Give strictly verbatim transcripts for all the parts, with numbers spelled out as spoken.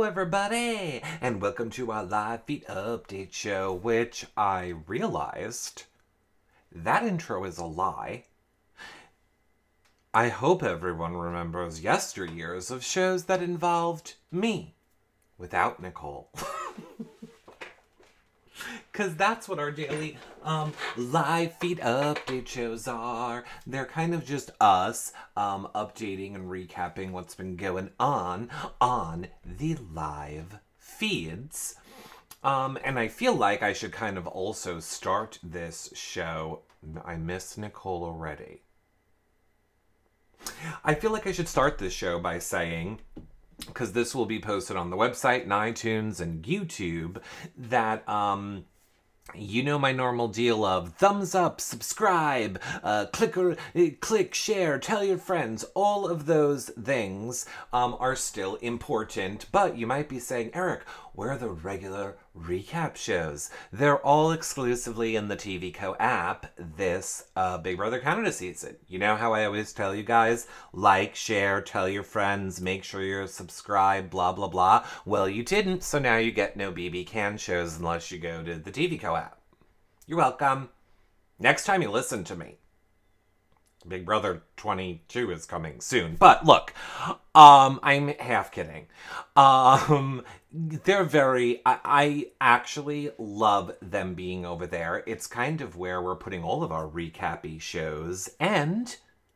everybody, and welcome to our live feed update show, which I realized that intro is a lie. I hope everyone remembers yesteryears of shows that involved me without Nicole. Because that's what our daily um, live feed update shows are. They're kind of just us um, updating and recapping what's been going on on the live feeds. Um, and I feel like I should kind of also start this show. I miss Nicole already. I feel like I should start this show by saying, because this will be posted on the website and iTunes and YouTube, that um you know my normal deal of thumbs up, subscribe, uh, click or uh, click, share, tell your friends. All of those things um, are still important. But you might be saying, Eric, where are the regular recap shows? They're all exclusively in the T V Co app this uh, Big Brother Canada season. You know how I always tell you guys, like, share, tell your friends, make sure you're subscribed, blah, blah, blah. Well, you didn't, so now you get no B B Can shows unless you go to the T V Co app. You're welcome. Next time you listen to me. Big Brother twenty-two is coming soon. But look, um, I'm half kidding. Um, they're very, I, I actually love them being over there. It's kind of where we're putting all of our recappy shows, and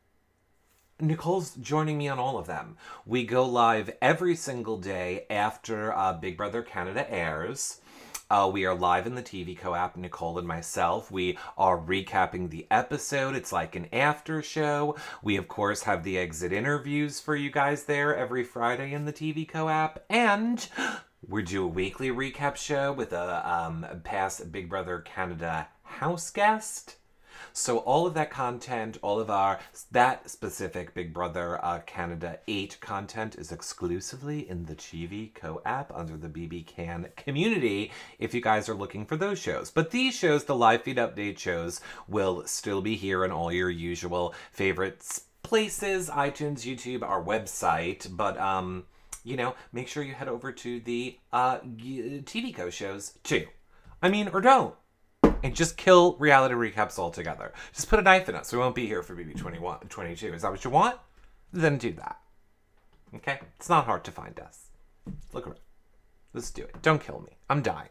Nicole's joining me on all of them. We go live every single day after uh, Big Brother Canada airs. Uh, we are live in the T V Co app, Nicole and myself. We are recapping the episode. It's like an after show. We, of course, have the exit interviews for you guys there every Friday in the T V Co app. And we do a weekly recap show with a um, past Big Brother Canada house guest. So all of that content, all of our, that specific Big Brother uh, Canada eight content is exclusively in the T V Co app under the B B Can community if you guys are looking for those shows. But these shows, the live feed update shows, will still be here in all your usual favorites places, iTunes, YouTube, our website. But, um, you know, make sure you head over to the uh, T V Co shows too. I mean, or don't. And just kill reality recaps altogether. Just put a knife in us. We won't be here for B B twenty-one, twenty-two. Is that what you want? Then do that. Okay? It's not hard to find us. Look around. Let's do it. Don't kill me. I'm dying.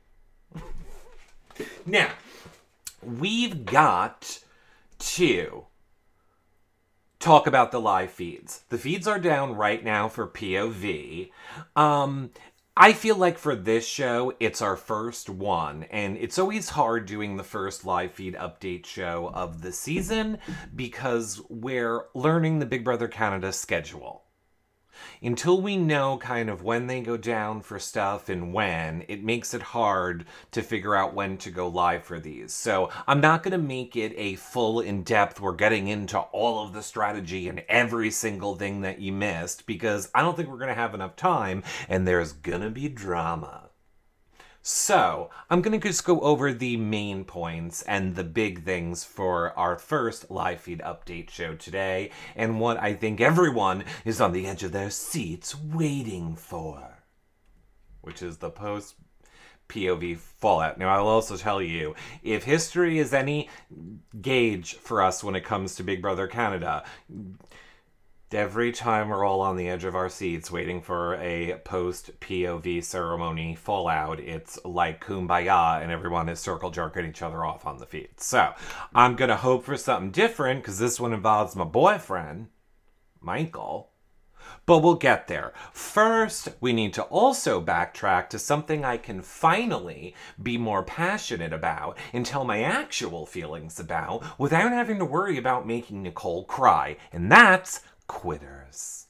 Now, we've got to talk about the live feeds. The feeds are down right now for P O V. Um... I feel like for this show, it's our first one, and it's always hard doing the first live feed update show of the season because we're learning the Big Brother Canada schedule. Until we know kind of when they go down for stuff and when, it makes it hard to figure out when to go live for these. So I'm not going to make it a full in-depth, we're getting into all of the strategy and every single thing that you missed, because I don't think we're going to have enough time, and there's going to be drama. So, I'm going to just go over the main points and the big things for our first live feed update show today, and what I think everyone is on the edge of their seats waiting for, which is the post P O V fallout. Now, I will also tell you, if history is any gauge for us when it comes to Big Brother Canada, every time we're all on the edge of our seats waiting for a post-P O V ceremony fallout, it's like kumbaya and everyone is circle jerking each other off on the feed. So, I'm going to hope for something different because this one involves my boyfriend, Michael. But we'll get there. First, we need to also backtrack to something I can finally be more passionate about and tell my actual feelings about without having to worry about making Nicole cry. And that's quitters.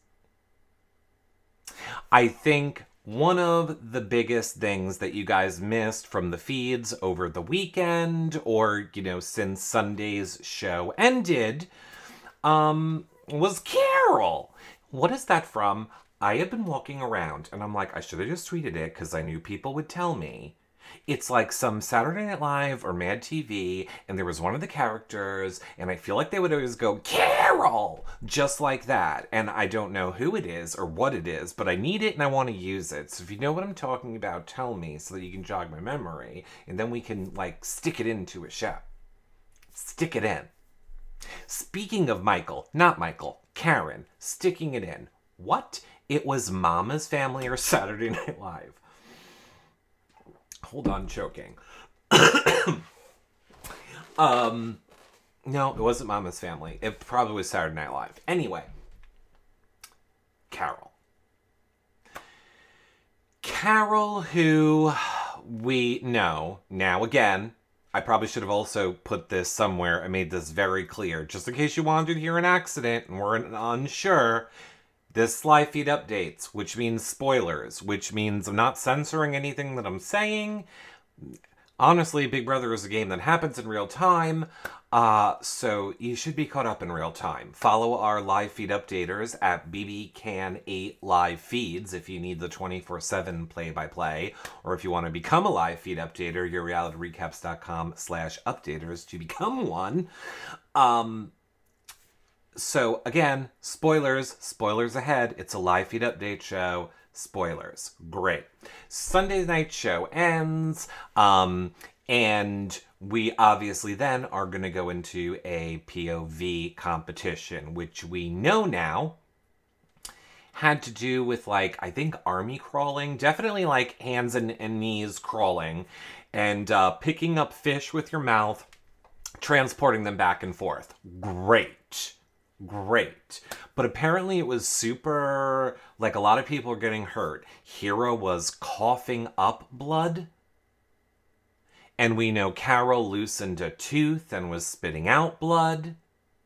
I think one of the biggest things that you guys missed from the feeds over the weekend, or, you know, since Sunday's show ended, um, was Carol. What is that from? I have been walking around and I'm like, I should have just tweeted it because I knew people would tell me. It's like some Saturday Night Live or Mad T V, and there was one of the characters, and I feel like they would always go, Carol! Just like that. And I don't know who it is or what it is, but I need it and I want to use it. So if you know what I'm talking about, tell me so that you can jog my memory, and then we can, like, stick it into a show. Stick it in. Speaking of Michael, not Michael, Karen, sticking it in. What? It was Mama's Family or Saturday Night Live. Hold on, choking. um, no, it wasn't Mama's Family. It probably was Saturday Night Live. Anyway, Carol. Carol, who we know now again. I probably should have also put this somewhere. I made this very clear, just in case you wanted to hear an accident and weren't unsure. This live feed updates, which means spoilers, which means I'm not censoring anything that I'm saying. Honestly, Big Brother is a game that happens in real time, uh, so you should be caught up in real time. Follow our live feed updaters at B B Can eight Live Feeds if you need the twenty-four seven play-by-play, or if you want to become a live feed updater, yourrealityrecaps.com slash updaters to become one. Um... So, again, spoilers. Spoilers ahead. It's a live feed update show. Spoilers. Great. Sunday night show ends. Um, and we obviously then are going to go into a P O V competition, which we know now had to do with, like, I think army crawling. Definitely, like, hands and, and knees crawling. And uh, picking up fish with your mouth, transporting them back and forth. Great. Great. But apparently it was super, like, a lot of people are getting hurt. Hero was coughing up blood. And we know Carol loosened a tooth and was spitting out blood.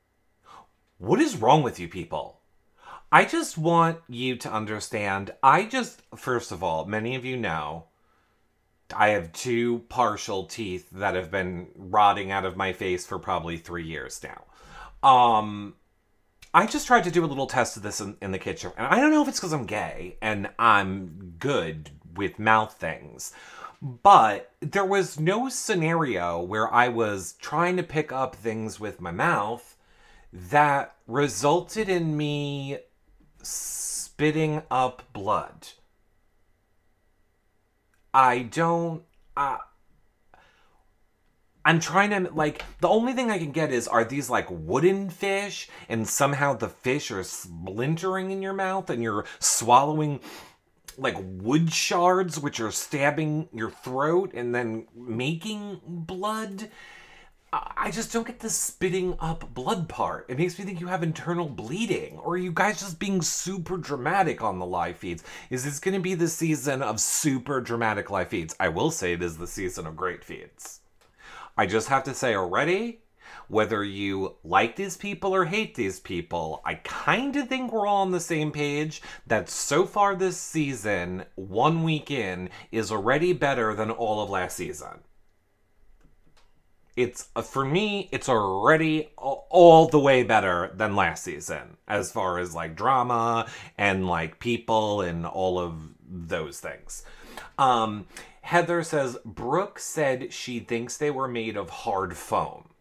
What is wrong with you people? I just want you to understand, I just, first of all, many of you know, I have two partial teeth that have been rotting out of my face for probably three years now. Um... I just tried to do a little test of this in, in the kitchen. And I don't know if it's because I'm gay and I'm good with mouth things. But there was no scenario where I was trying to pick up things with my mouth that resulted in me spitting up blood. I don't... Uh, I'm trying to, like, the only thing I can get is, are these, like, wooden fish? And somehow the fish are splintering in your mouth and you're swallowing, like, wood shards, which are stabbing your throat and then making blood? I just don't get the spitting up blood part. It makes me think you have internal bleeding. Or are you guys just being super dramatic on the live feeds? Is this going to be the season of super dramatic live feeds? I will say it is the season of great feeds. I just have to say already, whether you like these people or hate these people, I kind of think we're all on the same page that so far this season, one week in, is already better than all of last season. It's, for me, it's already all the way better than last season, as far as, like, drama and, like, people and all of those things. Um... Heather says, Brooke said she thinks they were made of hard foam.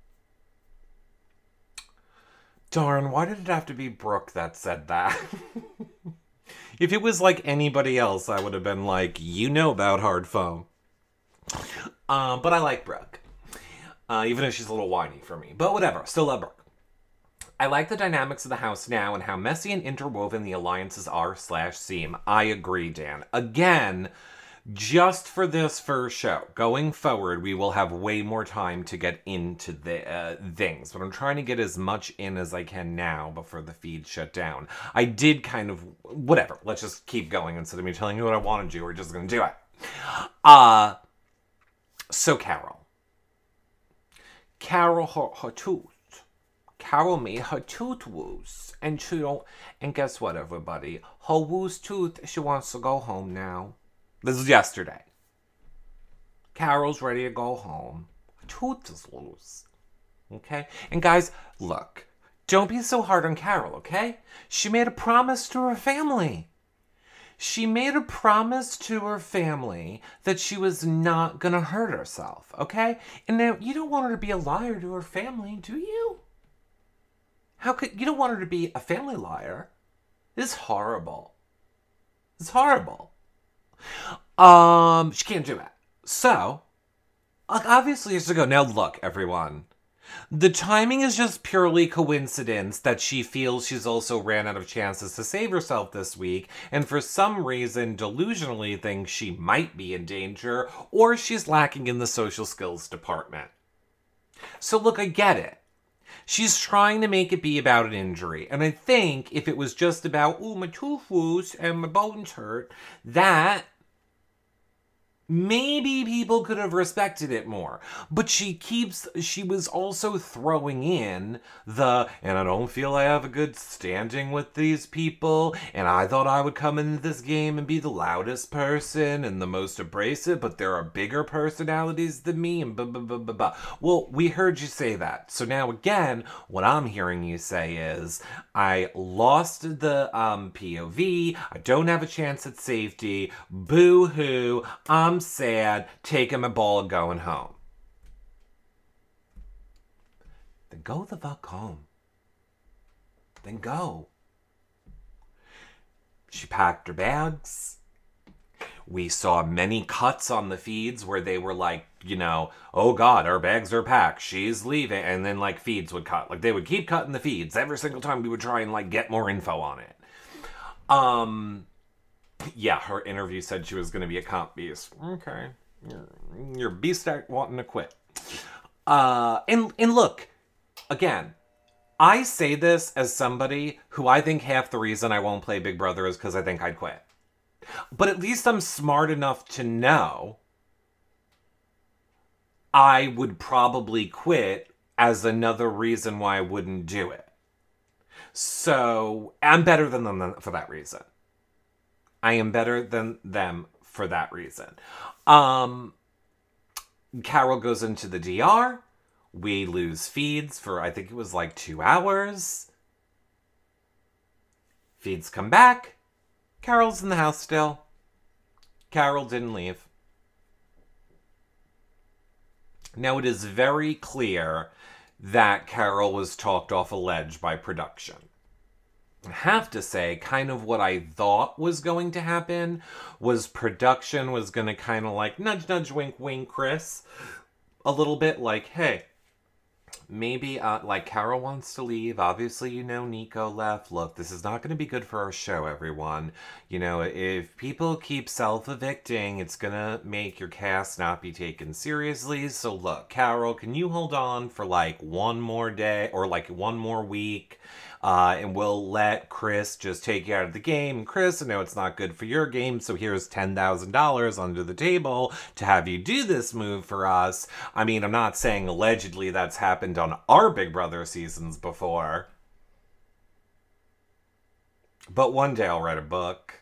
Darn, why did it have to be Brooke that said that? If it was like anybody else, I would have been like, you know about hard foam. Uh, but I like Brooke. Uh, even if she's a little whiny for me. But whatever, still love Brooke. I like the dynamics of the house now and how messy and interwoven the alliances are slash seem. I agree, Dan. Again... Just for this first show. Going forward, we will have way more time to get into the uh, things. But I'm trying to get as much in as I can now before the feed shut down. I did kind of... Whatever. Let's just keep going. Instead of me telling you what I want to do, we're just going to do it. Uh, so, Carol. Carol, her, her tooth. Carol made her tooth woos. And she don't... And guess what, everybody? Her woos tooth, she wants to go home now. This was yesterday. Carol's ready to go home. Tooth is loose. Okay? And guys, look. Don't be so hard on Carol, okay? She made a promise to her family. She made a promise to her family that she was not gonna hurt herself, okay? And now, you don't want her to be a liar to her family, do you? How could, you don't want her to be a family liar? This is horrible. It's horrible. Um, she can't do it. So, like, obviously, it's to go. Now, look, everyone. The timing is just purely coincidence that she feels she's also ran out of chances to save herself this week, and for some reason delusionally thinks she might be in danger, or she's lacking in the social skills department. So look, I get it. She's trying to make it be about an injury, and I think if it was just about, ooh, my tooth loose and my bones hurt, that maybe people could have respected it more. But she keeps, she was also throwing in the, and I don't feel I have a good standing with these people, and I thought I would come into this game and be the loudest person and the most abrasive, but there are bigger personalities than me, and blah, blah, blah, blah, blah. Well, we heard you say that. So now again, what I'm hearing you say is, I lost the um, P O V, I don't have a chance at safety, boo-hoo, I'm sad, taking my ball and going home. Then go the fuck home. Then go. She packed her bags. We saw many cuts on the feeds where they were like, you know, oh God, our bags are packed, she's leaving. And then like feeds would cut. Like they would keep cutting the feeds every single time we would try and like get more info on it. Um... Yeah, her interview said she was going to be a comp beast. Okay. You're, you're beast act wanting to quit. Uh, and, and look, again, I say this as somebody who I think half the reason I won't play Big Brother is because I think I'd quit. But at least I'm smart enough to know I would probably quit as another reason why I wouldn't do it. So, I'm better than them for that reason. I am better than them for that reason. Um, Carol goes into the D R. We lose feeds for, I think it was like two hours. Feeds come back. Carol's in the house still. Carol didn't leave. Now it is very clear that Carol was talked off a ledge by production. I have to say, kind of what I thought was going to happen was production was going to kind of like nudge, nudge, wink, wink, Chris. A little bit like, hey, maybe uh, like Carol wants to leave. Obviously, you know, Nico left. Look, this is not going to be good for our show, everyone. You know, if people keep self-evicting, it's going to make your cast not be taken seriously. So look, Carol, can you hold on for like one more day or like one more week? Uh, and we'll let Chris just take you out of the game. And Chris, I know it's not good for your game, so here's ten thousand dollars under the table to have you do this move for us. I mean, I'm not saying allegedly that's happened on our Big Brother seasons before. But one day I'll write a book.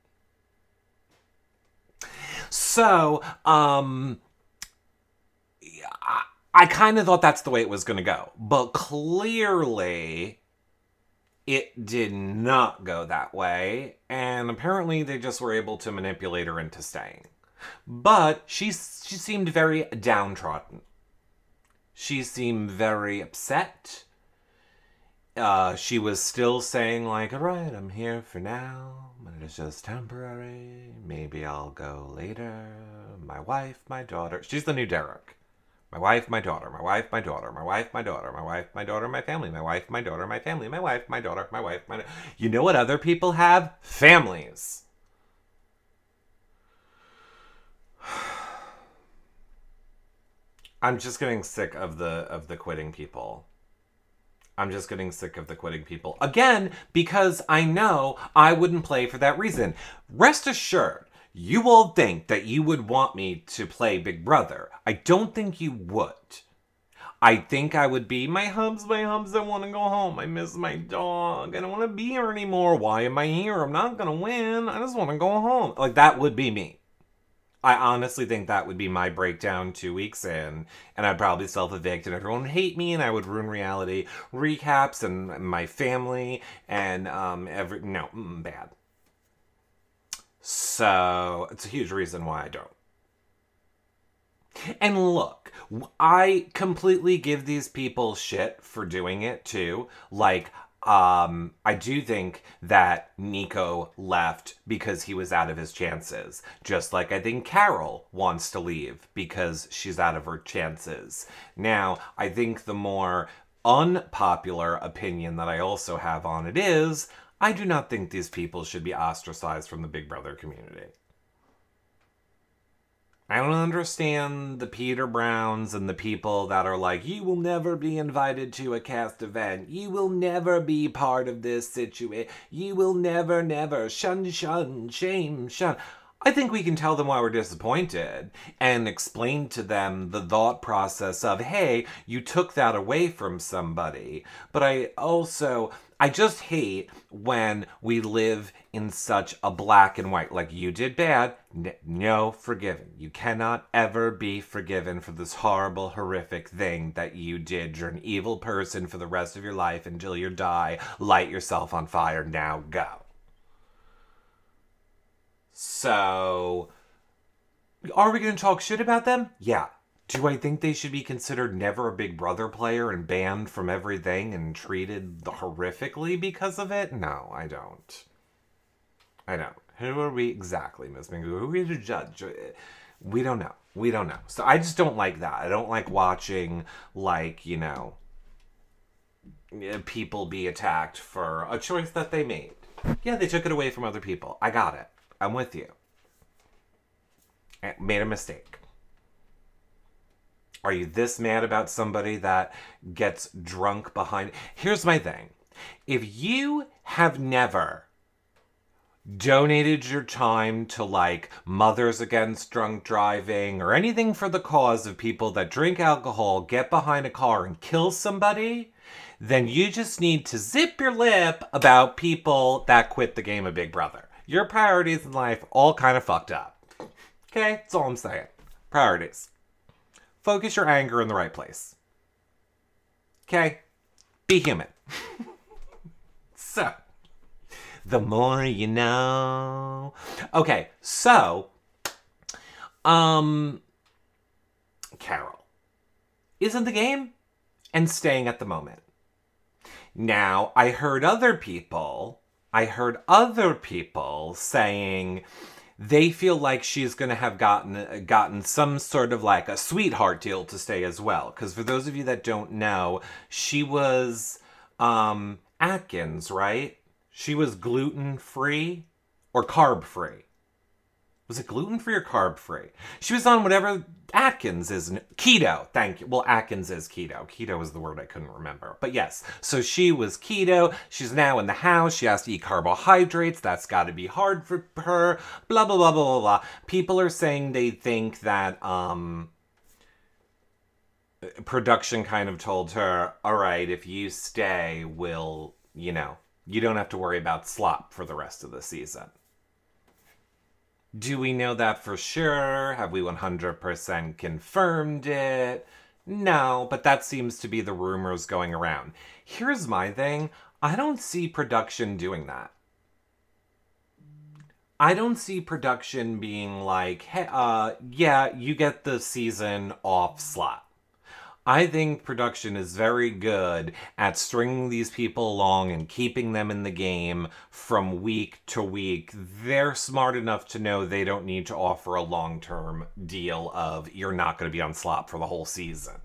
So, um... I, I kind of thought that's the way it was going to go. But clearly it did not go that way, and apparently they just were able to manipulate her into staying. But she, she seemed very downtrodden. She seemed very upset. Uh, she was still saying, like, all right, I'm here for now, but it's just temporary. Maybe I'll go later. My wife, my daughter. She's the new Derek. My wife, my daughter, my wife, my daughter, my wife, my daughter, my wife, my daughter, my family, my wife, my daughter, my family, my wife, my daughter, my wife, my... You know what other people have? Families. I'm just getting sick of the of the quitting people. I'm just getting sick of the quitting people. Again, because I know I wouldn't play for that reason. Rest assured, you all think that you would want me to play Big Brother. I don't think you would. I think I would be, my hubs, my hubs, I want to go home. I miss my dog. I don't want to be here anymore. Why am I here? I'm not going to win. I just want to go home. Like, that would be me. I honestly think that would be my breakdown two weeks in. And I'd probably self-evict and everyone would hate me and I would ruin reality recaps and my family and um every... No, mm, bad. So it's a huge reason why I don't. And look, I completely give these people shit for doing it too. Like, um, I do think that Nico left because he was out of his chances. Just like I think Carol wants to leave because she's out of her chances. Now, I think the more unpopular opinion that I also have on it is, I do not think these people should be ostracized from the Big Brother community. I don't understand the Peter Browns and the people that are like, you will never be invited to a cast event. You will never be part of this situation. You will never, never. Shun, shun, shame, shun. I think we can tell them why we're disappointed and explain to them the thought process of, hey, you took that away from somebody. But I also, I just hate when we live in such a black and white, like you did bad, n- no forgiven. You cannot ever be forgiven for this horrible, horrific thing that you did. You're an evil person for the rest of your life until you die. Light yourself on fire, now go. So, are we going to talk shit about them? Yeah. Do I think they should be considered never a Big Brother player and banned from everything and treated horrifically because of it? No, I don't. I don't. Who are we exactly, Miss Mingo? Who are we to judge? We don't know. We don't know. So I just don't like that. I don't like watching, like, you know, people be attacked for a choice that they made. Yeah, they took it away from other people. I got it. I'm with you. I made a mistake. Are you this mad about somebody that gets drunk behind? Here's my thing. If you have never donated your time to, like, Mothers Against Drunk Driving or anything for the cause of people that drink alcohol, get behind a car and kill somebody, then you just need to zip your lip about people that quit the game of Big Brother. Your priorities in life all kind of fucked up. Okay? That's all I'm saying. Priorities. Focus your anger in the right place. Okay? Be human. So, the more you know. Okay, so, um, Carol is in the game and staying at the moment. Now, I heard other people... I heard other people saying they feel like she's going to have gotten gotten some sort of like a sweetheart deal to stay as well. Because for those of you that don't know, she was um, Atkins, right? She was gluten-free or carb-free. Was it gluten-free or carb-free? She was on whatever Atkins is. Keto, thank you. Well, Atkins is keto. Keto was the word I couldn't remember. But yes, so she was keto. She's now in the house. She has to eat carbohydrates. That's got to be hard for her. Blah, blah, blah, blah, blah, blah. People are saying they think that um, production kind of told her, all right, if you stay, we'll, you know, you don't have to worry about slop for the rest of the season. Do we know that for sure? Have we one hundred percent confirmed it? No, but that seems to be the rumors going around. Here's my thing. I don't see production doing that. I don't see production being like, hey, uh, yeah, you get the season off slot. I think production is very good at stringing these people along and keeping them in the game from week to week. They're smart enough to know they don't need to offer a long-term deal of you're not going to be on slop for the whole season.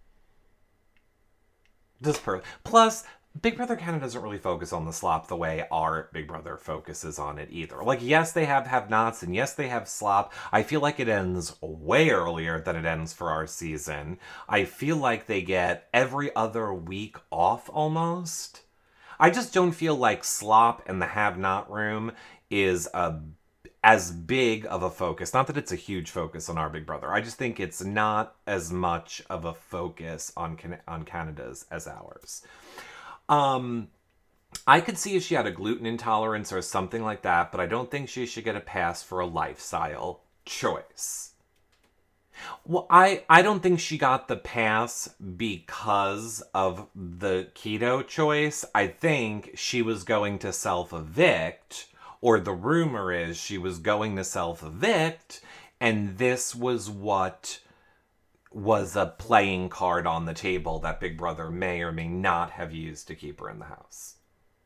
This per- Plus, Big Brother Canada doesn't really focus on the slop the way our Big Brother focuses on it either. Like, yes, they have have-nots, and yes, they have slop. I feel like it ends way earlier than it ends for our season. I feel like they get every other week off, almost. I just don't feel like slop in the have-not room is a, as big of a focus. Not that it's a huge focus on our Big Brother. I just think it's not as much of a focus on Can- on Canada's as ours. Um, I could see if she had a gluten intolerance or something like that, but I don't think she should get a pass for a lifestyle choice. Well, I, I don't think she got the pass because of the keto choice. I think she was going to self-evict or the rumor is she was going to self-evict, and this was what was a playing card on the table that Big Brother may or may not have used to keep her in the house.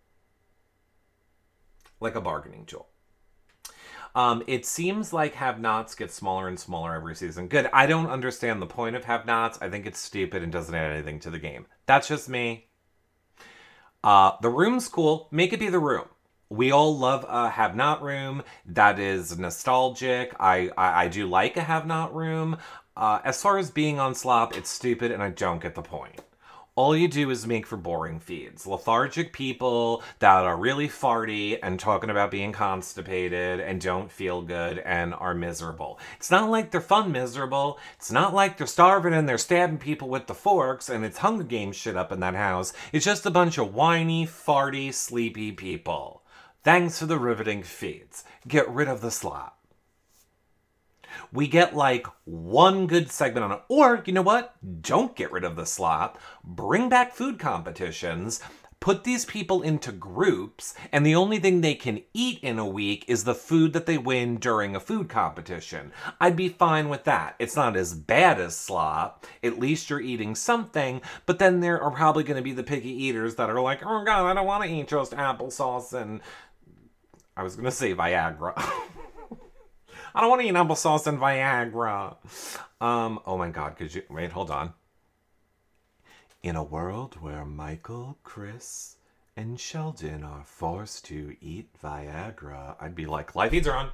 Like a bargaining tool. Um, it seems like have-nots get smaller and smaller every season. Good. I don't understand the point of have-nots. I think it's stupid and doesn't add anything to the game. That's just me. Uh, the room's cool. Make it be the room. We all love a have-not room. That is nostalgic. I, I, I do like a have-not room. Uh, as far as being on slop, it's stupid and I don't get the point. All you do is make for boring feeds. Lethargic people that are really farty and talking about being constipated and don't feel good and are miserable. It's not like they're fun miserable. It's not like they're starving and they're stabbing people with the forks and it's Hunger Games shit up in that house. It's just a bunch of whiny, farty, sleepy people. Thanks for the riveting feeds. Get rid of the slop. We get like one good segment on it. Or, you know what? Don't get rid of the slop. Bring back food competitions. Put these people into groups. And the only thing they can eat in a week is the food that they win during a food competition. I'd be fine with that. It's not as bad as slop. At least you're eating something. But then there are probably going to be the picky eaters that are like, oh God, I don't want to eat just applesauce and... I was going to say Viagra. I don't want to eat applesauce and Viagra. Um, oh my God, could you... Wait, hold on. In a world where Michael, Chris, and Sheldon are forced to eat Viagra, I'd be like, live feeds are on.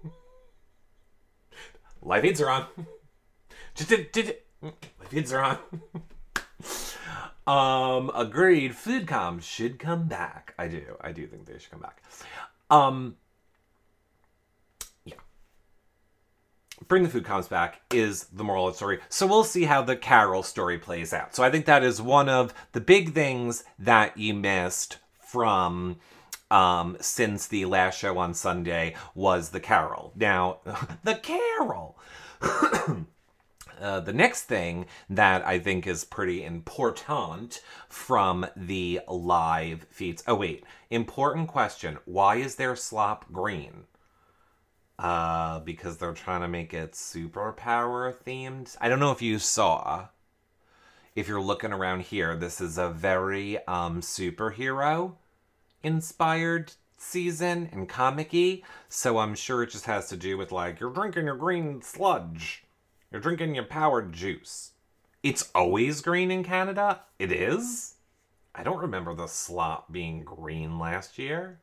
Live feeds are on. Live feeds are on. um, agreed. Food comms should come back. I do. I do think they should come back. Um... Bring the food comms back is the moral of the story. So we'll see how the Carol story plays out. So I think that is one of the big things that you missed from um, since the last show on Sunday was the Carol. Now, the Carol! uh, the next thing that I think is pretty important from the live feeds. Oh, wait. Important question. Why is there slop green? Uh, because they're trying to make it superpower themed. I don't know if you saw. If you're looking around here, this is a very um superhero inspired season and comic-y. So I'm sure it just has to do with like, you're drinking your green sludge. You're drinking your powered juice. It's always green in Canada? It is? I don't remember the slop being green last year.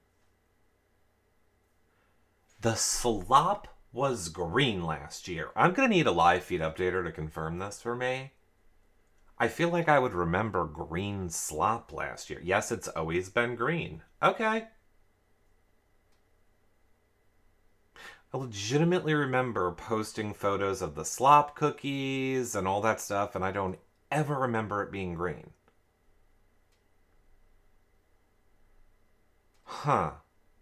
The slop was green last year. I'm going to need a live feed updater to confirm this for me. I feel like I would remember green slop last year. Yes, it's always been green. Okay. I legitimately remember posting photos of the slop cookies and all that stuff, and I don't ever remember it being green. Huh.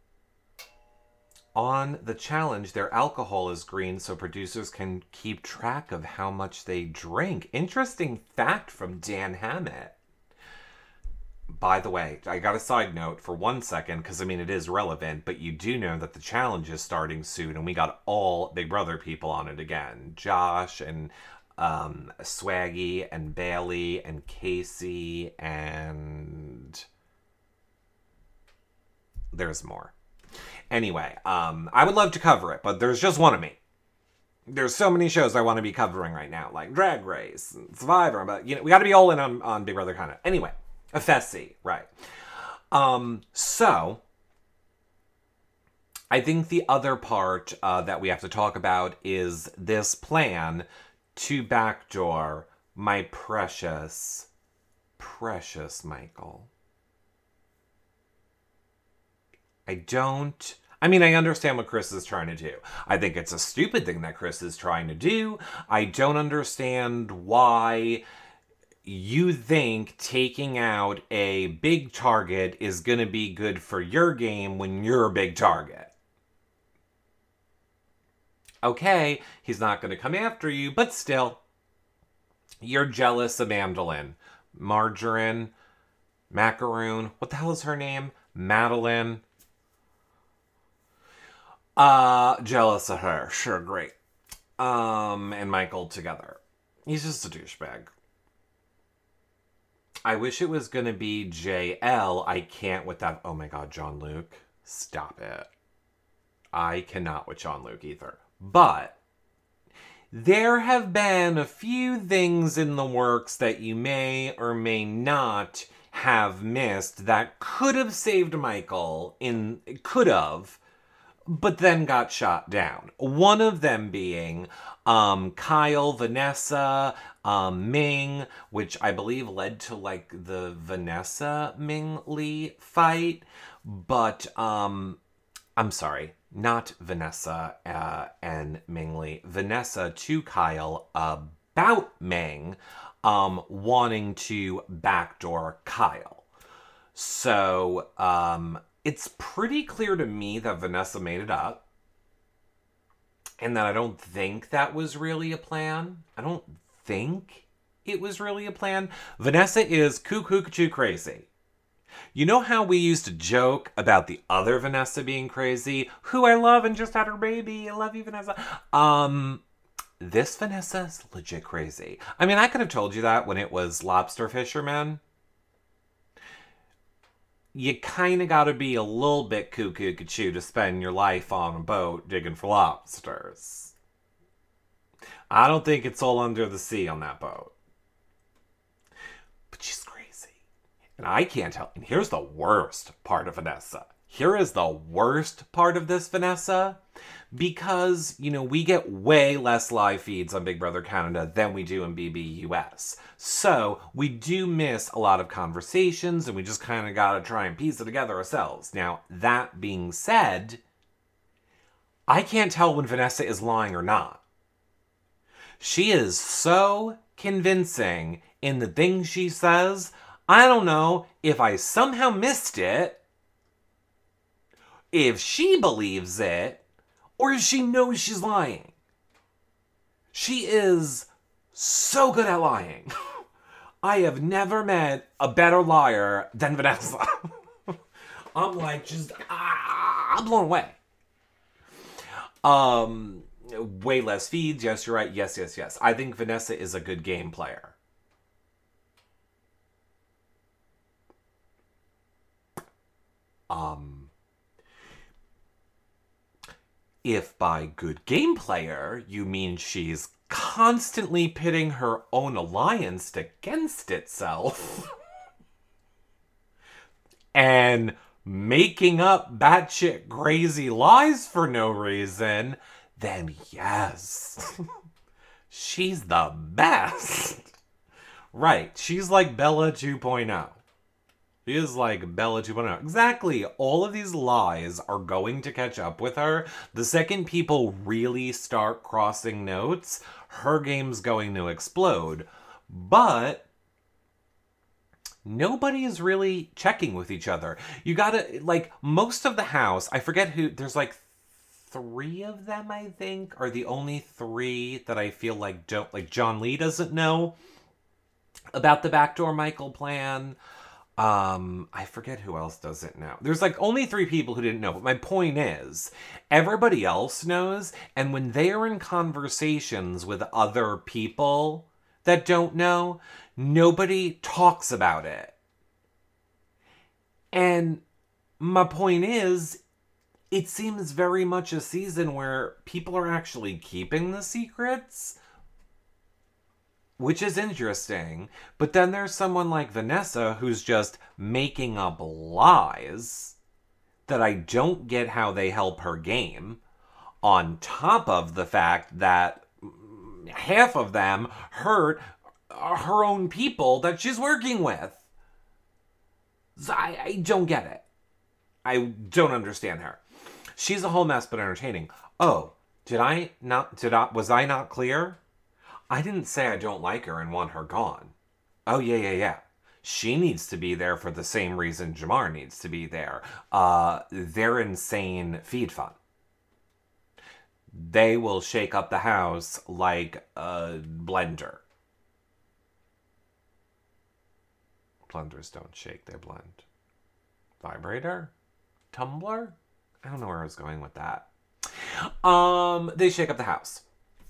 On the challenge, their alcohol is green so producers can keep track of how much they drink. Interesting fact from Dan Hammett. By the way, I got a side note for one second, because I mean it is relevant, but you do know that the challenge is starting soon, and we got all Big Brother people on it again. Josh and um, Swaggy and Bailey and Casey and... there's more. Anyway, um, I would love to cover it, but there's just one of me. There's so many shows I want to be covering right now, like Drag Race, and Survivor, but you know, we got to be all in on, on Big Brother kind of. Anyway, a Fessy, right. Um, so, I think the other part uh, that we have to talk about is this plan to backdoor my precious, precious Michael. I don't... I mean, I understand what Chris is trying to do. I think it's a stupid thing that Chris is trying to do. I don't understand why you think taking out a big target is going to be good for your game when you're a big target. Okay, he's not going to come after you, but still, you're jealous of Mandolin. Margarine, Macaroon, what the hell is her name? Madeline. Uh, jealous of her. Sure, great. Um, and Michael together. He's just a douchebag. I wish it was gonna be J L. I can't with that. Oh my god, Jean-Luc. Stop it. I cannot with Jean-Luc either. But there have been a few things in the works that you may or may not have missed that could have saved Michael in could have, but then got shot down. One of them being um, Kyle, Vanessa, um, Ming, which I believe led to like the Vanessa Ming Lee fight. But um, I'm sorry, not Vanessa uh, and Ming Lee. Vanessa to Kyle about Ming um, wanting to backdoor Kyle. So um, it's pretty clear to me that Vanessa made it up. And that I don't think that was really a plan. I don't think it was really a plan. Vanessa is cuckoo cuckoo crazy. You know how we used to joke about the other Vanessa being crazy, who I love and just had her baby. I love you, Vanessa. Um, this Vanessa's legit crazy. I mean, I could have told you that when it was Lobster Fisherman. You kind of got to be a little bit cuckoo cuckoo to spend your life on a boat digging for lobsters. I don't think it's all under the sea on that boat. But she's crazy. And I can't tell. And here's the worst part of Vanessa. Here is the worst part of this Vanessa. Because, you know, we get way less live feeds on Big Brother Canada than we do in B B U S. So we do miss a lot of conversations and we just kind of got to try and piece it together ourselves. Now, that being said, I can't tell when Vanessa is lying or not. She is so convincing in the things she says. I don't know if I somehow missed it, if she believes it, or if she knows she's lying. She is so good at lying. I have never met a better liar than Vanessa. I'm like, just, ah, I'm blown away. Um, way less feeds. Yes, you're right. Yes, yes, yes. I think Vanessa is a good game player. Um, if by good game player, you mean she's constantly pitting her own alliance against itself and making up batshit crazy lies for no reason, then yes, she's the best. Right, she's like Bella two point oh. She is like Bella two point oh. Exactly. All of these lies are going to catch up with her. The second people really start crossing notes, her game's going to explode. But nobody is really checking with each other. You gotta, like, most of the house, I forget who, there's like three of them, I think, are the only three that I feel like don't, like John Lee doesn't know about the backdoor Michael plan. Um, I forget who else doesn't know. There's like only three people who didn't know. But my point is, everybody else knows. And when they are in conversations with other people that don't know, nobody talks about it. And my point is, it seems very much a season where people are actually keeping the secrets, which is interesting. But then there's someone like Vanessa who's just making up lies that I don't get how they help her game, on top of the fact that half of them hurt her own people that she's working with. So I, I don't get it. I don't understand her. She's a whole mess, but entertaining. Oh, did I not, did I, was I not clear? I didn't say I don't like her and want her gone. Oh, yeah, yeah, yeah. She needs to be there for the same reason Jamar needs to be there. Uh, they're insane feed fun. They will shake up the house like a blender. Blenders don't shake, they blend. Vibrator? Tumbler? I don't know where I was going with that. Um, they shake up the house.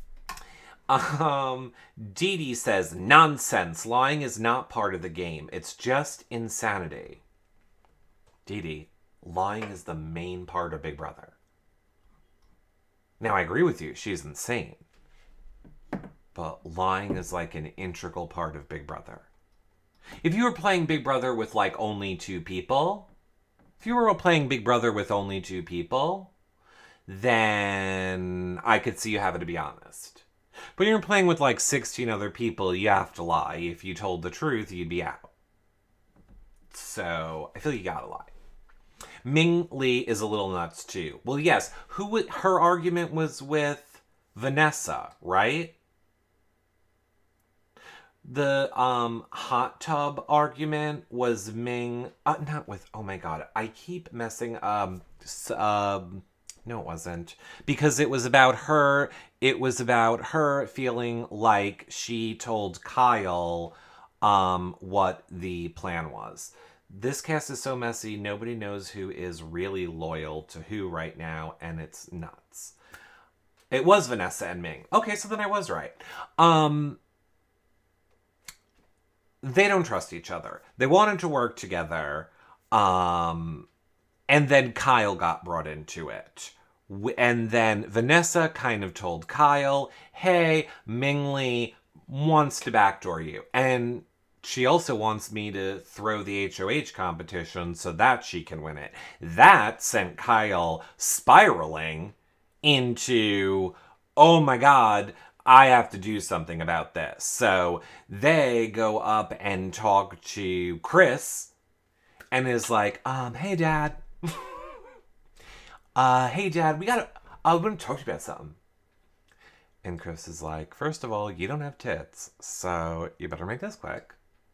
Um, Dee Dee says, nonsense. Lying is not part of the game. It's just insanity. Dee Dee, lying is the main part of Big Brother. Now, I agree with you. She's insane. But lying is like an integral part of Big Brother. If you were playing Big Brother with like only two people, if you were playing Big Brother with only two people, then I could see you having to be honest. But you're playing with like sixteen other people, you have to lie. If you told the truth, you'd be out. So I feel you gotta lie. Ming Lee is a little nuts too. Well, yes, who would, her argument was with Vanessa, right? The um hot tub argument was Ming, uh, not with, oh my god, I keep messing, um, um, no it wasn't, because it was about her, it was about her feeling like she told Kyle, um, what the plan was. This cast is so messy, nobody knows who is really loyal to who right now, and it's nuts. It was Vanessa and Ming. Okay, so then I was right. Um, they don't trust each other. They wanted to work together, um, and then Kyle got brought into it. And then Vanessa kind of told Kyle, hey, Ming Lee wants to backdoor you. And she also wants me to throw the H O H competition so that she can win it. That sent Kyle spiraling into, oh my god, I have to do something about this. So they go up and talk to Chris and is like, um, hey dad. uh, hey dad, we gotta, I want to talk to you about something. And Chris is like, first of all, you don't have tits, so you better make this quick.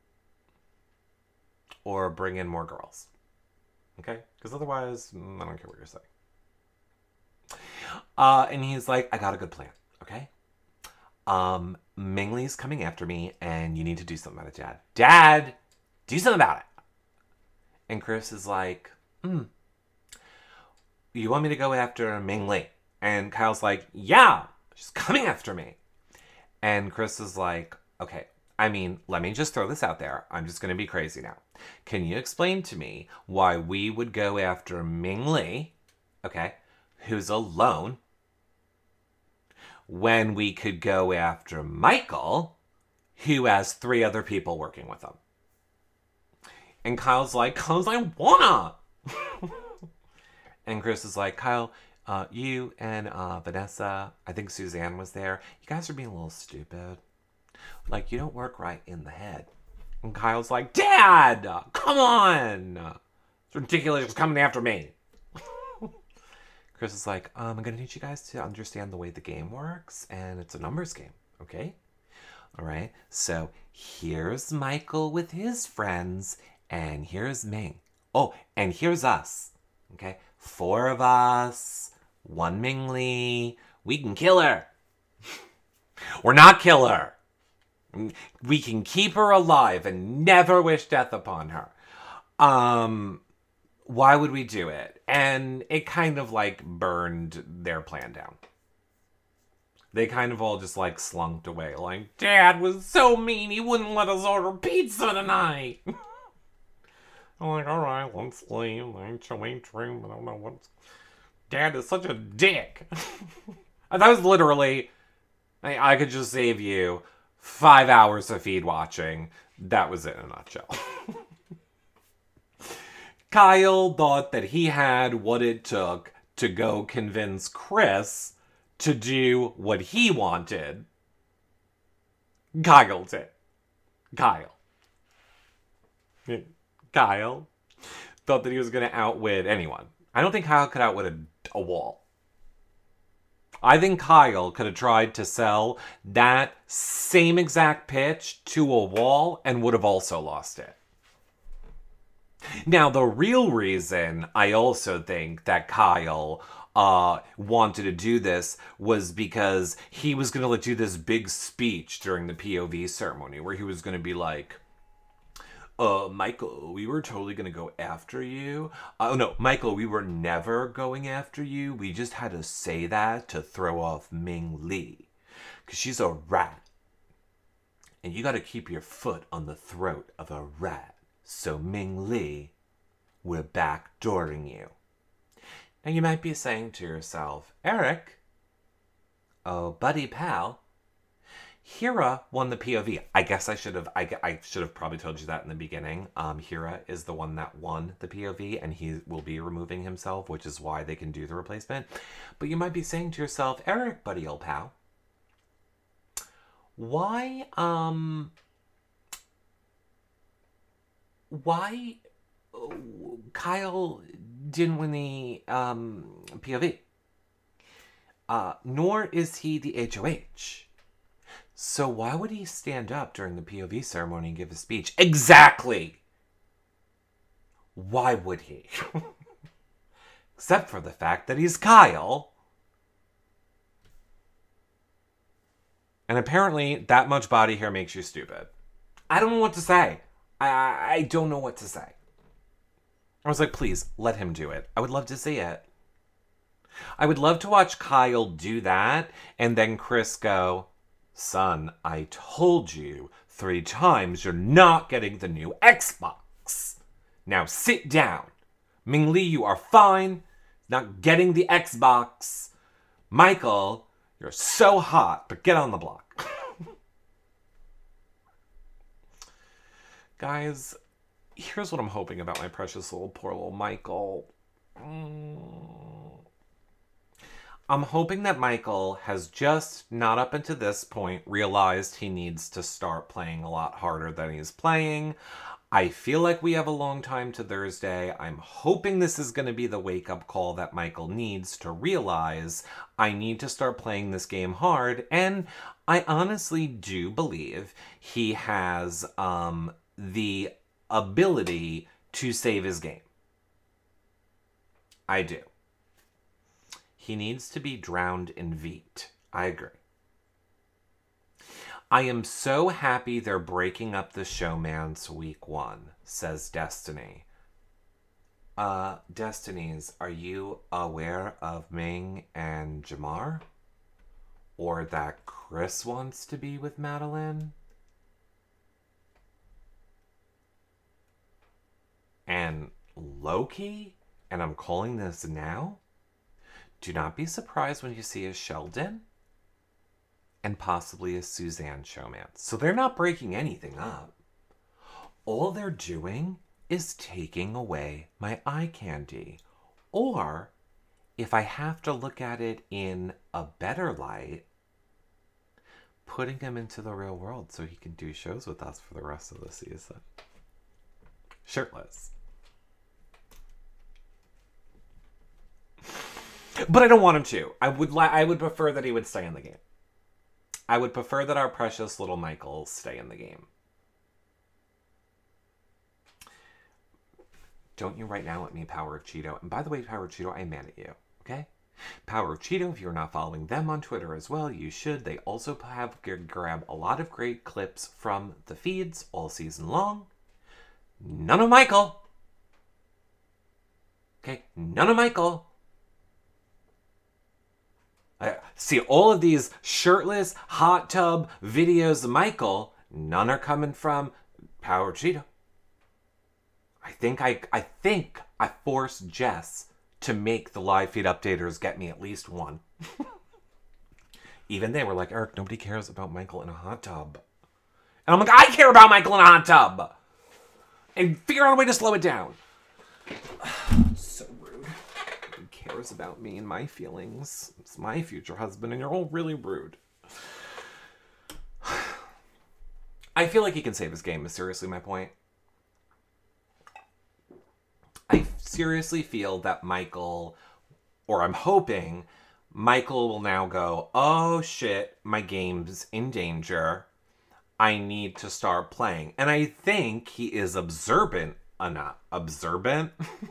Or bring in more girls. Okay? Because otherwise, I don't care what you're saying. Uh, and he's like, I got a good plan. Okay? Um, Ming Lee's coming after me, and you need to do something about it, Dad. Dad! Do something about it! And Chris is like, hmm. You want me to go after Ming Lee? And Kyle's like, yeah! She's coming after me! And Chris is like, okay, I mean, let me just throw this out there. I'm just going to be crazy now. Can you explain to me why we would go after Ming Lee, okay, who's alone, when we could go after Michael, who has three other people working with him? And Kyle's like, cause I wanna! And Chris is like, Kyle, uh, you and uh, Vanessa, I think Suzanne was there, you guys are being a little stupid. Like, you don't work right in the head. And Kyle's like, Dad! Come on! It's ridiculous. It's coming after me. Chris is like, um, I'm going to need you guys to understand the way the game works. And it's a numbers game. Okay? All right? So, here's Michael with his friends. And here's Ming. Oh, and here's us. Okay? Four of us. One Ming Lee. We can kill her. We're not kill her. We can keep her alive and never wish death upon her. Um, why would we do it? And it kind of like burned their plan down. They kind of all just like slunked away. Like, Dad was so mean, he wouldn't let us order pizza tonight. I'm like, all right, let's leave. H O H room. I don't know what's... Dad is such a dick. That was literally... I, I could just save you five hours of feed watching. That was it in a nutshell. Kyle thought that he had what it took to go convince Chris to do what he wanted. Kyle did. Kyle. Kyle thought that he was going to outwit anyone. I don't think Kyle could outwit a, a wall. I think Kyle could have tried to sell that same exact pitch to a wall and would have also lost it. Now, the real reason I also think that Kyle uh, wanted to do this was because he was going to do this big speech during the P O V ceremony where he was going to be like, uh, Michael, we were totally going to go after you. Uh, oh, no, Michael, we were never going after you. We just had to say that to throw off Ming Li. Because she's a rat. And you got to keep your foot on the throat of a rat. So Ming Li, we're backdooring you. And you might be saying to yourself, Eric, oh, buddy pal, Hera won the P O V. I guess I should have I, I should have probably told you that in the beginning. Um, Hera is the one that won the P O V, and he will be removing himself, which is why they can do the replacement. But you might be saying to yourself, Eric, buddy old pal, why um why Kyle didn't win the um, P O V? Uh, nor is he the H O H. So why would he stand up during the P O V ceremony and give a speech? Exactly! Why would he? Except for the fact that he's Kyle. And apparently that much body hair makes you stupid. I don't know what to say. I, I don't know what to say. I was like, please, let him do it. I would love to see it. I would love to watch Kyle do that and then Chris go, son, I told you three times you're not getting the new Xbox. Now sit down. Ming Li, you are fine. Not getting the Xbox. Michael, you're so hot, but get on the block. Guys, here's what I'm hoping about my precious little poor little Michael. Mm. I'm hoping that Michael has just, not up until this point, realized he needs to start playing a lot harder than he's playing. I feel like we have a long time to Thursday. I'm hoping this is going to be the wake-up call that Michael needs to realize I need to start playing this game hard. And I honestly do believe he has um, the ability to save his game. I do. He needs to be drowned in Veet. I agree. I am so happy they're breaking up the showmance week one, says Destiny. Uh, Destinies, are you aware of Ming and Jamar? Or that Chris wants to be with Madeline? And Loki? And I'm calling this now? Do not be surprised when you see a Sheldon and possibly a Suzanne showmance. So they're not breaking anything up. All they're doing is taking away my eye candy. Or, if I have to look at it in a better light, putting him into the real world so he can do shows with us for the rest of the season. Shirtless. But I don't want him to. I would li- I would prefer that he would stay in the game. I would prefer that our precious little Michael stay in the game. Don't you right now at me, Power of Cheeto. And by the way, Power of Cheeto, I'm mad at you. Okay? Power of Cheeto, if you're not following them on Twitter as well, you should. They also have grab a lot of great clips from the feeds all season long. None of Michael. Okay? None of Michael. I see all of these shirtless hot tub videos of Michael. None are coming from Power Cheeto. I think I I think I forced Jess to make the live feed updaters get me at least one. Even they were like, Eric, nobody cares about Michael in a hot tub. And I'm like, I care about Michael in a hot tub. And figure out a way to slow it down. So rude. Who cares about me and my feelings? It's my future husband, and you're all really rude. I feel like he can save his game, is seriously my point. I seriously feel that Michael, or I'm hoping, Michael will now go, oh shit, my game's in danger. I need to start playing. And I think he is observant enough. Observant?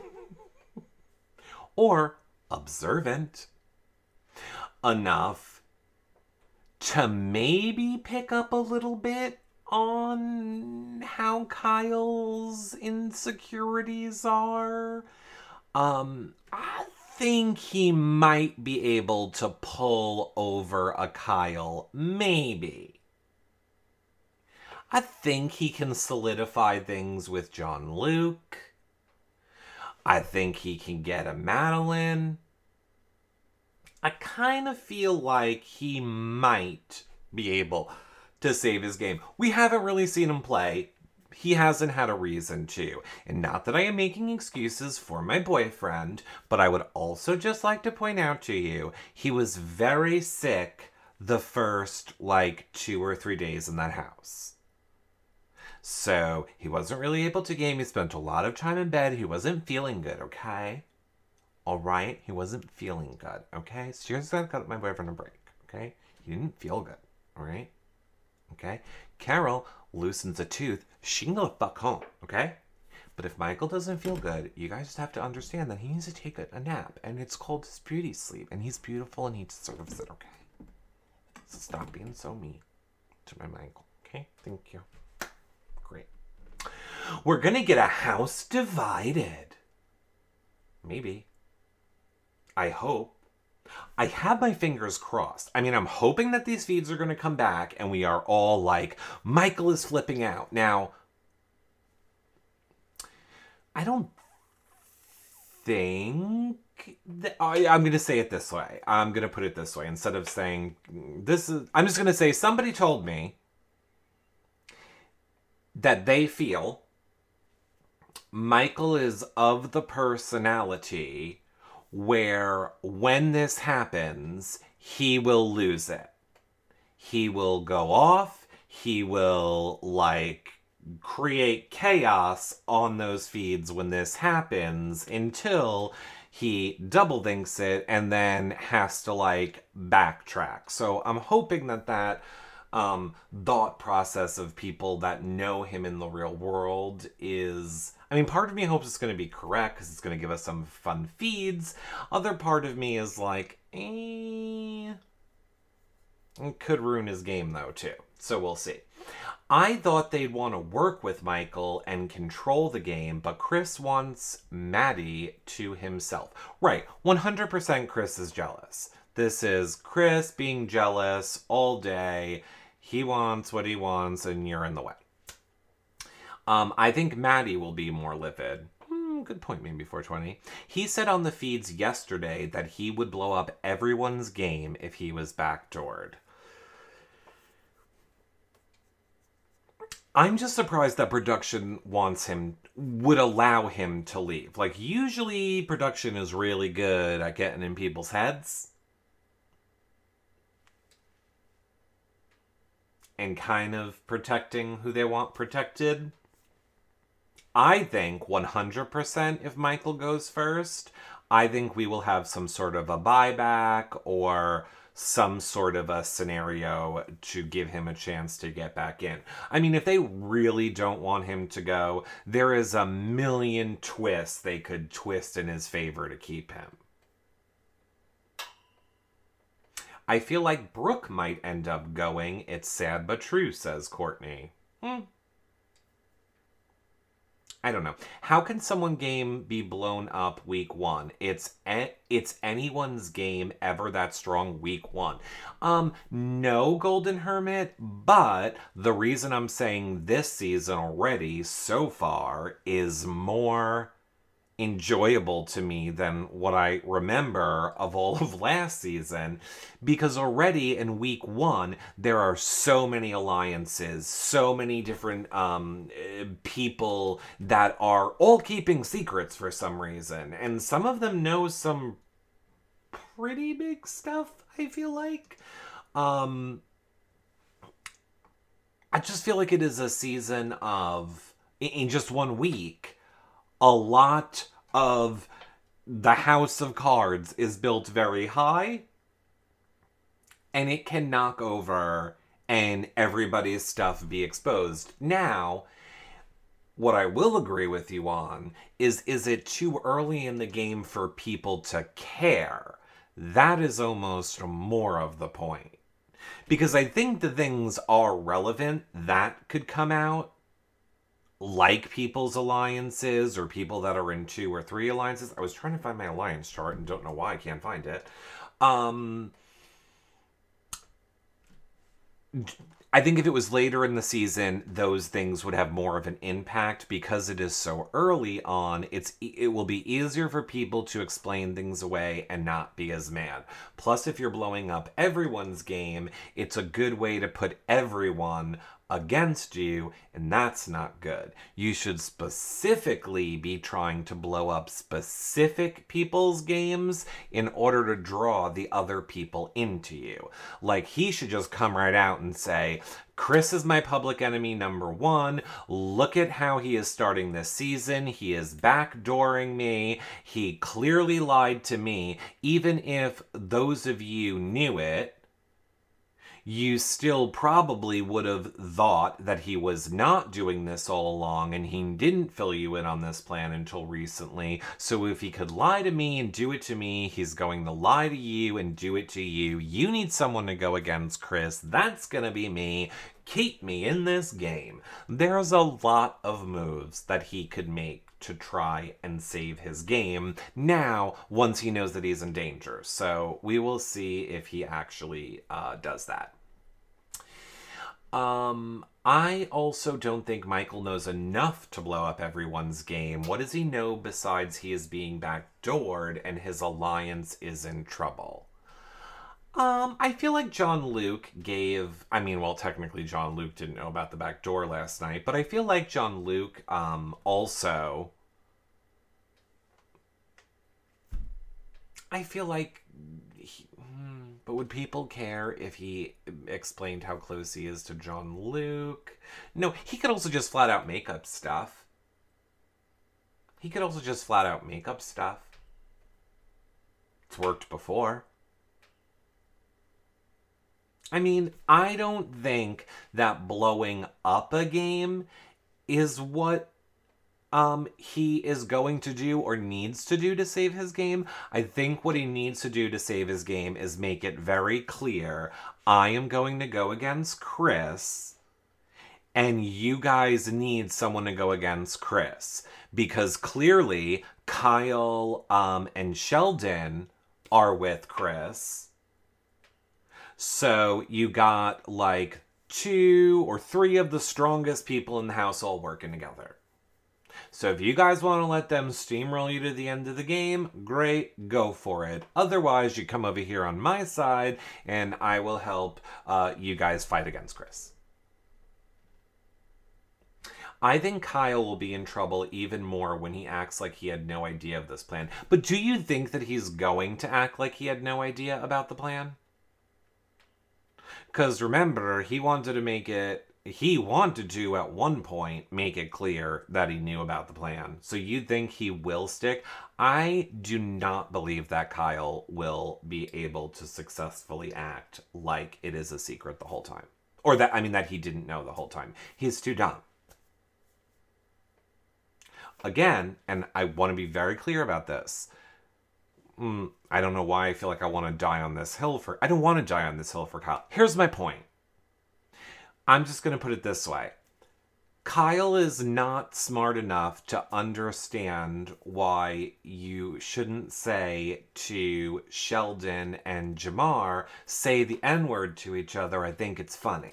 or observant enough to maybe pick up a little bit on how Kyle's insecurities are. Um, I think he might be able to pull over a Kyle. Maybe. I think he can solidify things with John Luke. I think he can get a Madeline. I kind of feel like he might be able to save his game. We haven't really seen him play. He hasn't had a reason to. And not that I am making excuses for my boyfriend, but I would also just like to point out to you, he was very sick the first, like, two or three days in that house. So, he wasn't really able to game. He spent a lot of time in bed. He wasn't feeling good, okay? Alright? He wasn't feeling good, okay? So, you just gotta cut my boyfriend a break, okay? He didn't feel good, alright? Okay? Carol loosens a tooth. She can go the fuck home, okay? But if Michael doesn't feel good, you guys just have to understand that he needs to take a, a nap. And it's called his beauty sleep. And he's beautiful and he deserves it, okay? So stop being so mean to my Michael, okay? Thank you. Great. We're gonna get a house divided. Maybe. I hope. I have my fingers crossed. I mean, I'm hoping that these feeds are going to come back and we are all like, Michael is flipping out. Now, I don't think that, I, I'm going to say it this way. I'm going to put it this way. Instead of saying this is, I'm just going to say somebody told me that they feel Michael is of the personality where when this happens, he will lose it. He will go off. He will, like, create chaos on those feeds when this happens until he double thinks it and then has to, like, backtrack. So I'm hoping that that um, thought process of people that know him in the real world is... I mean, part of me hopes it's going to be correct because it's going to give us some fun feeds. Other part of me is like, eh. It could ruin his game, though, too. So we'll see. I thought they'd want to work with Michael and control the game, but Chris wants Maddie to himself. Right, one hundred percent Chris is jealous. This is Chris being jealous all day. He wants what he wants, and you're in the way. Um, I think Maddie will be more livid. Hmm, good point, maybe four twenty. He said on the feeds yesterday that he would blow up everyone's game if he was backdoored. I'm just surprised that production wants him, would allow him to leave. Like, usually production is really good at getting in people's heads. And kind of protecting who they want protected. I think one hundred percent if Michael goes first, I think we will have some sort of a buyback or some sort of a scenario to give him a chance to get back in. I mean, if they really don't want him to go, there is a million twists they could twist in his favor to keep him. I feel like Brooke might end up going. It's sad but true, says Courtney. Hmm. I don't know. How can someone game be blown up week one? It's a- it's anyone's game ever that strong week one. Um, no, Golden Hermit, but the reason I'm saying this season already so far is more enjoyable to me than what I remember of all of last season, because already in week one there are so many alliances, so many different um people that are all keeping secrets for some reason, and some of them know some pretty big stuff, I feel like. um I just feel like it is a season of, in just one week, a lot of the House of Cards is built very high, and it can knock over and everybody's stuff be exposed. Now, what I will agree with you on is, is it too early in the game for people to care? That is almost more of the point. Because I think the things are relevant that could come out, like people's alliances or people that are in two or three alliances. I was trying to find my alliance chart and don't know why I can't find it. Um, I think if it was later in the season, those things would have more of an impact. Because it is so early on, it's it will be easier for people to explain things away and not be as mad. Plus, if you're blowing up everyone's game, it's a good way to put everyone against you, and that's not good. You should specifically be trying to blow up specific people's games in order to draw the other people into you. Like, he should just come right out and say, Chris is my public enemy number one. Look at how he is starting this season. He is backdooring me. He clearly lied to me. Even if those of you knew it, you still probably would have thought that he was not doing this all along and he didn't fill you in on this plan until recently. So if he could lie to me and do it to me, he's going to lie to you and do it to you. You need someone to go against Chris. That's going to be me. Keep me in this game. There's a lot of moves that he could make to try and save his game now, once he knows that he's in danger. So we will see if he actually uh, does that. Um, I also don't think Michael knows enough to blow up everyone's game. What does he know besides he is being backdoored and his alliance is in trouble? Um, I feel like John Luke gave, I mean, well, technically John Luke didn't know about the back door last night, but I feel like John Luke, um, also, I feel like, he, but would people care if he explained how close he is to John Luke? No, he could also just flat out make up stuff. He could also just flat out make up stuff. It's worked before. I mean, I don't think that blowing up a game is what um, he is going to do or needs to do to save his game. I think what he needs to do to save his game is make it very clear, I am going to go against Chris, and you guys need someone to go against Chris. Because clearly, Kyle um, and Sheldon are with Chris. So you got like two or three of the strongest people in the house all working together. So if you guys want to let them steamroll you to the end of the game, great, go for it. Otherwise, you come over here on my side and I will help uh, you guys fight against Chris. I think Kyle will be in trouble even more when he acts like he had no idea of this plan. But do you think that he's going to act like he had no idea about the plan? Because remember, he wanted to make it, he wanted to, at one point, make it clear that he knew about the plan. So you think he will stick? I do not believe that Kyle will be able to successfully act like it is a secret the whole time. Or that, I mean, that he didn't know the whole time. He's too dumb. Again, and I want to be very clear about this. Mm, I don't know why I feel like I want to die on this hill for... I don't want to die on this hill for Kyle. Here's my point. I'm just going to put it this way. Kyle is not smart enough to understand why you shouldn't say to Sheldon and Jamar, say the N-word to each other. I think it's funny.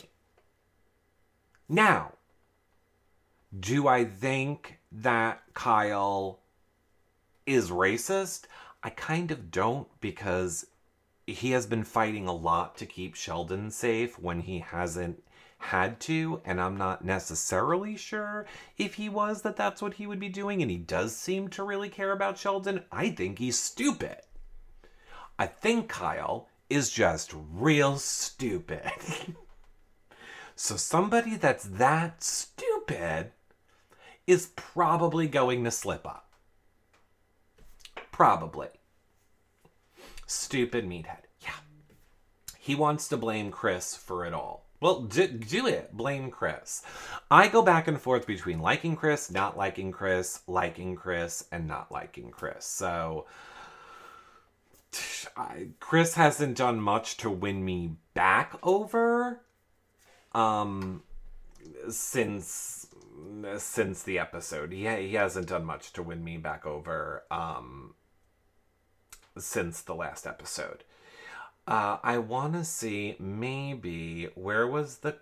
Now, do I think that Kyle is racist? I kind of don't, because he has been fighting a lot to keep Sheldon safe when he hasn't had to, and I'm not necessarily sure if he was that that's what he would be doing, and he does seem to really care about Sheldon. I think he's stupid. I think Kyle is just real stupid. So somebody that's that stupid is probably going to slip up. Probably. Stupid meathead. Yeah. He wants to blame Chris for it all. Well, do, do it. Blame Chris. I go back and forth between liking Chris, not liking Chris, liking Chris, and not liking Chris. So, I, Chris hasn't done much to win me back over um, since since the episode. He, he hasn't done much to win me back over um, since the last episode. Uh, I want to see maybe, where was the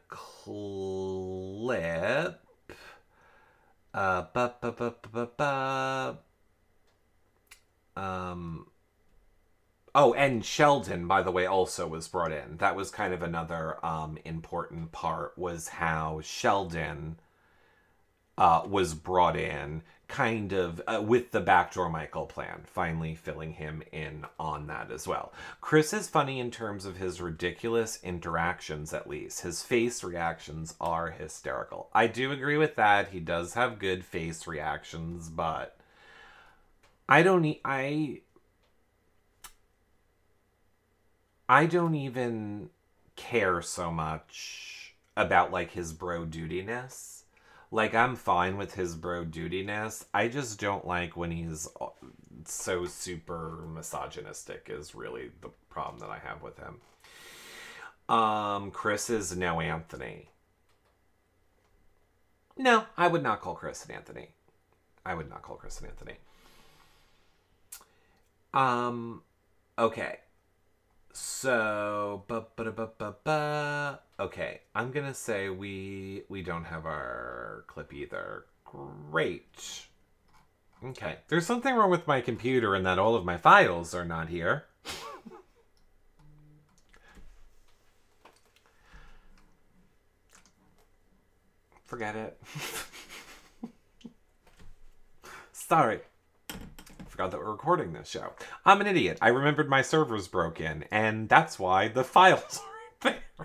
clip? Uh, ba ba ba ba ba ba. Um, oh, and Sheldon, by the way, also was brought in. That was kind of another um, important part, was how Sheldon uh, was brought in, kind of uh, with the backdoor Michael plan, finally filling him in on that as well. Chris is funny in terms of his ridiculous interactions, at least. His face reactions are hysterical. I do agree with that. He does have good face reactions, but I don't e- I I don't even care so much about like his bro dudiness. Like, I'm fine with his bro dudiness. I just don't like when he's so super misogynistic is really the problem that I have with him. Um, Chris is no Anthony. No, I would not call Chris an Anthony. I would not call Chris an Anthony. Um, okay. So, ba ba ba ba ba. Okay, I'm gonna say we we don't have our clip either. Great. Okay, there's something wrong with my computer in that all of my files are not here. Forget it. Sorry. Forgot that we're recording this show. I'm an idiot. I remembered my servers broke in, and that's why the files aren't there.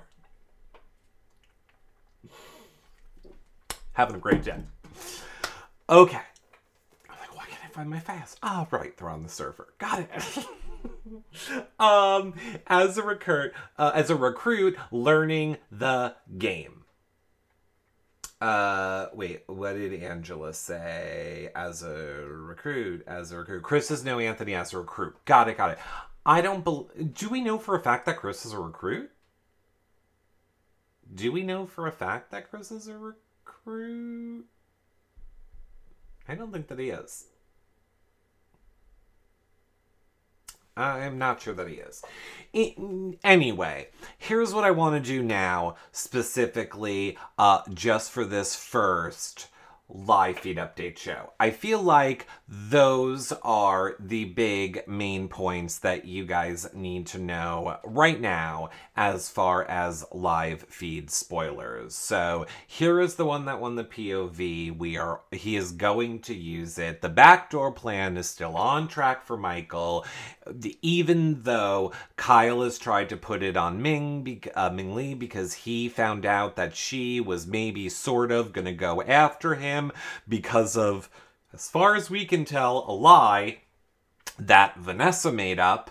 Having a great day. Okay. I'm like, why can't I find my files? Oh, right, they're on the server. Got it. um, as a recruit, uh, as a recruit, learning the game. Uh, wait, what did Angela say? As a recruit, as a recruit. Chris is no Anthony as a recruit. Got it, got it. I don't believe... Do we know for a fact that Chris is a recruit? Do we know for a fact that Chris is a recruit? I don't think that he is. I'm not sure that he is. It, anyway, here's what I want to do now, specifically, uh, just for this first live feed update show. I feel like those are the big main points that you guys need to know right now as far as live feed spoilers. So here is the one that won the P O V. We are he is going to use it. The backdoor plan is still on track for Michael, even though Kyle has tried to put it on Ming, uh, Ming Lee, because he found out that she was maybe sort of gonna go after him because of, as far as we can tell, a lie that Vanessa made up.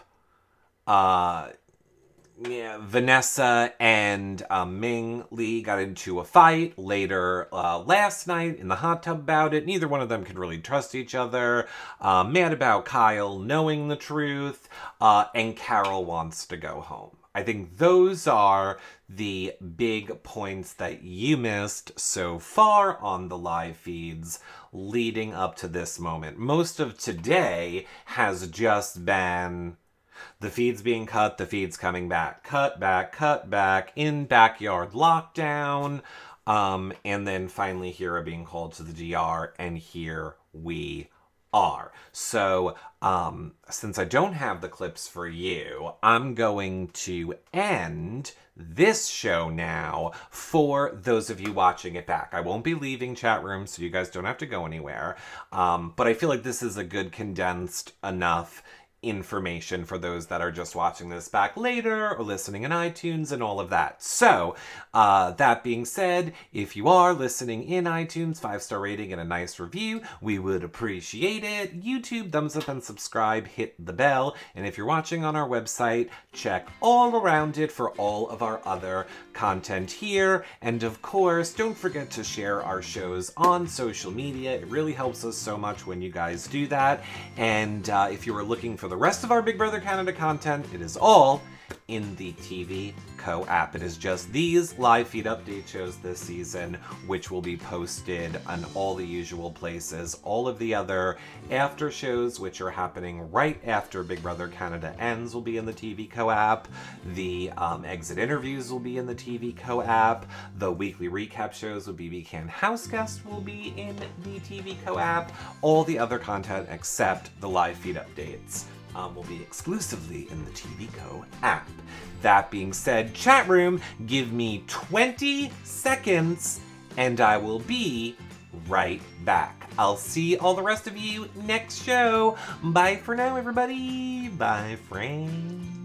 Uh, yeah, Vanessa and uh, Ming Lee got into a fight later uh, last night in the hot tub about it. Neither one of them can really trust each other. Uh, mad about Kyle knowing the truth. Uh, and Carol wants to go home. I think those are the big points that you missed so far on the live feeds leading up to this moment. Most of today has just been the feeds being cut, the feeds coming back, cut back, cut back, in backyard lockdown, um, and then finally Hera being called to the D R, and here we are. So, um, since I don't have the clips for you, I'm going to end this show now for those of you watching it back. I won't be leaving chat rooms, so you guys don't have to go anywhere. Um, but I feel like this is a good condensed enough information for those that are just watching this back later or listening in iTunes and all of that. So, uh, that being said, if you are listening in iTunes, five-star rating and a nice review, we would appreciate it. YouTube, thumbs up and subscribe, hit the bell. And if you're watching on our website, check all around it for all of our other content here. And of course, don't forget to share our shows on social media. It really helps us so much when you guys do that. And uh, if you are looking for the the rest of our Big Brother Canada content, it is all in the T V Co app. It is just these live feed update shows this season, which will be posted on all the usual places. All of the other after shows, which are happening right after Big Brother Canada ends, will be in the T V Co app. The um, exit interviews will be in the T V Co app. The weekly recap shows with B B Can Houseguest will be in the T V Co app. All the other content except the live feed updates Um, will be exclusively in the T V Co app. That being said, chat room, give me twenty seconds and I will be right back. I'll see all the rest of you next show. Bye for now, everybody. Bye, friends.